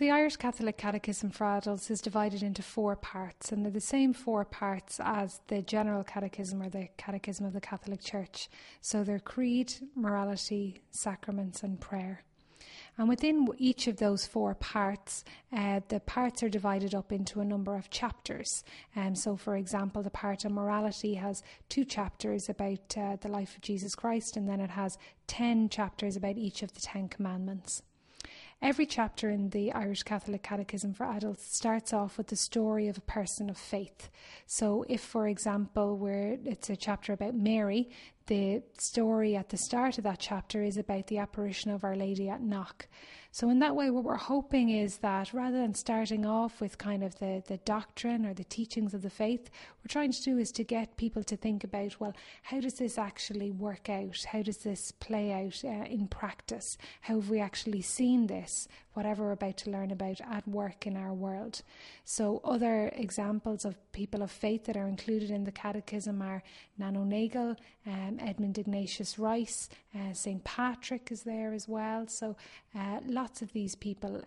The Irish Catholic Catechism for Adults is divided into 4 parts, and they're the same 4 parts as the General Catechism or the Catechism of the Catholic Church. So they're creed, morality, sacraments and prayer. And within each of those 4 parts, the parts are divided up into a number of chapters. So, for example, the part on morality has 2 chapters about the life of Jesus Christ, and then it has 10 chapters about each of the 10 commandments. Every chapter in the Irish Catholic Catechism for Adults starts off with the story of a person of faith. So if, for example, it's a chapter about Mary, the story at the start of that chapter is about the apparition of Our Lady at Knock. So in that way, what we're hoping is that rather than starting off with kind of the doctrine or the teachings of the faith, we're trying to do is to get people to think about, well, how does this actually work out? How does this play out in practice? How have we actually seen this, whatever we're about to learn about, at work in our world? So other examples of people of faith that are included in the Catechism are Nan O'Nagel, Edmund Ignatius Rice, St. Patrick is there as well. So lots of these people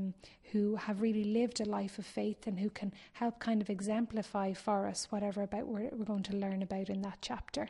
who have really lived a life of faith and who can help kind of exemplify for us whatever about we're going to learn about in that chapter.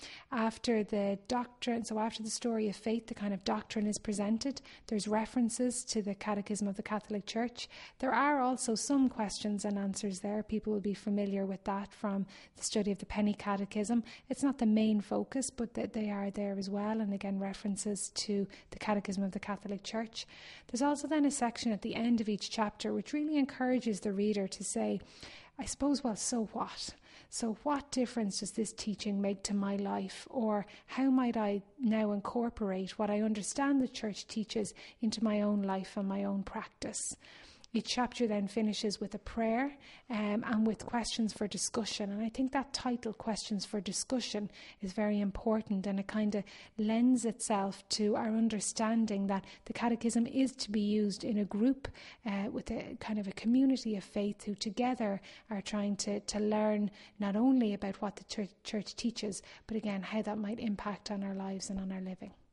After the doctrine, so after the story of faith, the kind of doctrine is presented. There's references to the Catechism of the Catholic Church. There are also some questions and answers there. People will be familiar with that from the study of the Penny Catechism. It's not the main focus, but they are there as well. And again, references to the Catechism of the Catholic Church. There's also then a section at the end of each chapter which really encourages the reader to say, I suppose, well, so what? So what difference does this teaching make to my life? Or how might I now incorporate what I understand the Church teaches into my own life and my own practice? Each chapter then finishes with a prayer and with questions for discussion. And I think that title, Questions for Discussion, is very important, and it kind of lends itself to our understanding that the Catechism is to be used in a group with a kind of a community of faith who together are trying to learn not only about what the Church teaches, but again, how that might impact on our lives and on our living.